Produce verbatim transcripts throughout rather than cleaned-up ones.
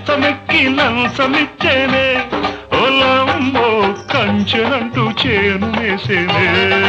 మంచమెక్కి లంచమిచ్చేనే ఓలమ్మో కంచెనంటూ చేను వేసేనే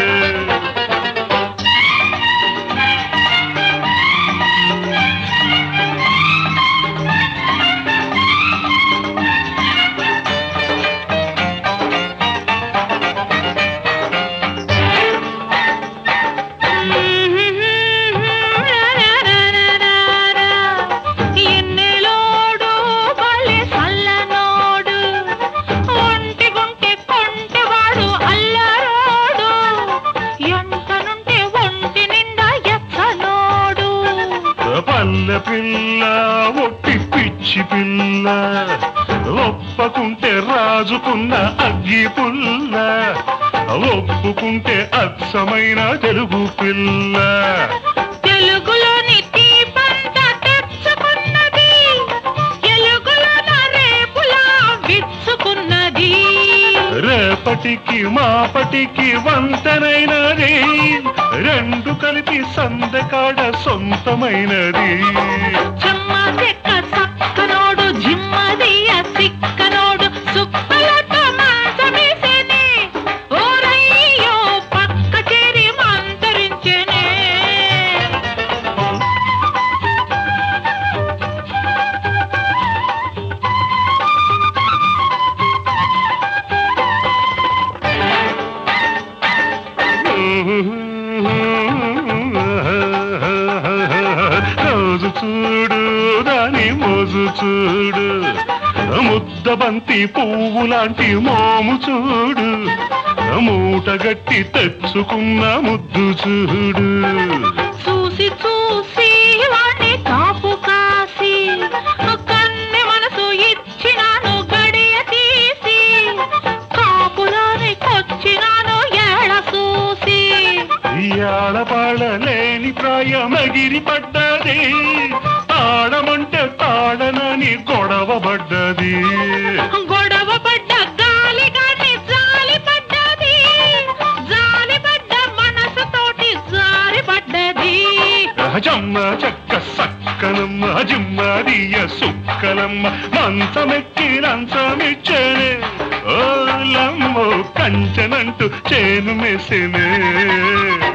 పల్లె పిల్ల ఒట్టి పిచ్చి పిల్ల ఒప్పకుంటే రాజుకున్న అగ్గి పుల్ల ఒప్పుకుంటే అచ్చమైన తెలుగు పిల్ల తెలుగులోని దీపంత తెచ్చుకున్నది ఎలుగులోన రేపులా విచ్చుకున్నది రేపటికి మాపటికి వంతనైనది రెండు కలిపి సందకాడ సొంతమైనది చెమ్మ చెక్క సక్కనోడు జిమ్మదియ సిక్కనోడు సుక్కలతో మంచమేసేనే ఓరయ్యో పక్క చేరి మంతరించెనే రోజు చూడు దాని మోజు చూడు ముద్దబంతి పువ్వు లాంటి మోము చూడు మూటగట్టి తెచ్చుకున్న ముద్దు చూడు చూసి చూసి వాణ్ణి కాపు కాసి కన్నె మనసు ఇచ్చినాను గడియ తీసి కాపులాని కొచ్చినాను ఏడ చూసి ఆడపాడలేని ప్రాయమగిరి పడ్డది ఆడమంటే తాడనని గొడవ పడ్డది గొడవ పడ్డ గాలి గాని జాలి పడ్డది జాలి పడ్డ మనసుతోటి జారి పడ్డది జమ్మ చెక్క సక్కనమ్మ జిమ్మదియ సుక్కలమ్మ మంచమెక్కి లంచమిచ్చేనే ఓలమ్మో కంచెనంటూ చేను మెసినే